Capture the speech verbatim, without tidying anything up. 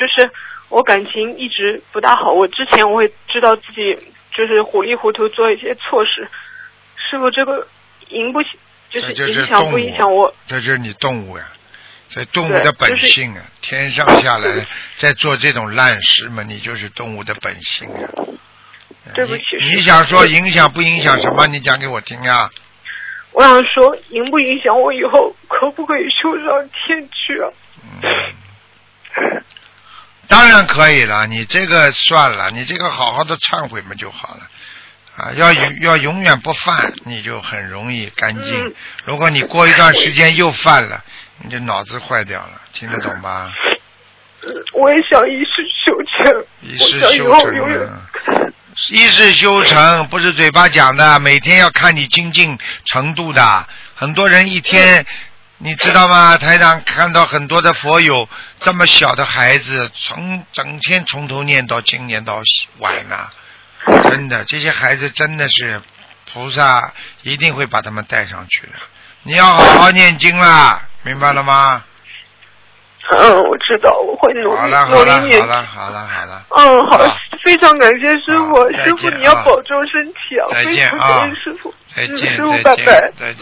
就是我感情一直不大好，我之前我会知道自己就是糊里糊涂做一些错事，师傅这个影不就是影响不影响我？ 这就是你动物呀，这动物的本性啊，就是、天上下来在做这种烂事嘛，你就是动物的本性啊。 对不起， 你你想说影响不影响什么？你讲给我听啊。 我想说，影不影响我以后可不可以修上天去啊？ 嗯，当然可以了，你这个算了，你这个好好的忏悔嘛就好了啊，要要永远不犯，你就很容易干净。嗯、如果你过一段时间又犯了，你就脑子坏掉了，听得懂吧？ 我也想一世修成， 一世修成啊。一世修成不是嘴巴讲的，每天要看你精进程度的。很多人一天，你知道吗？台长看到很多的佛友这么小的孩子，从整天从头念到经，念到晚呐、啊，真的，这些孩子真的是菩萨一定会把他们带上去的。你要好好念经啦，明白了吗？ 嗯，我知道，我会努力努力念。 好了，好了，好了。 嗯，好，好非常感谢师傅，师傅你要保重身体啊！ 再见啊！师傅， 再见， 师傅拜拜。 再见。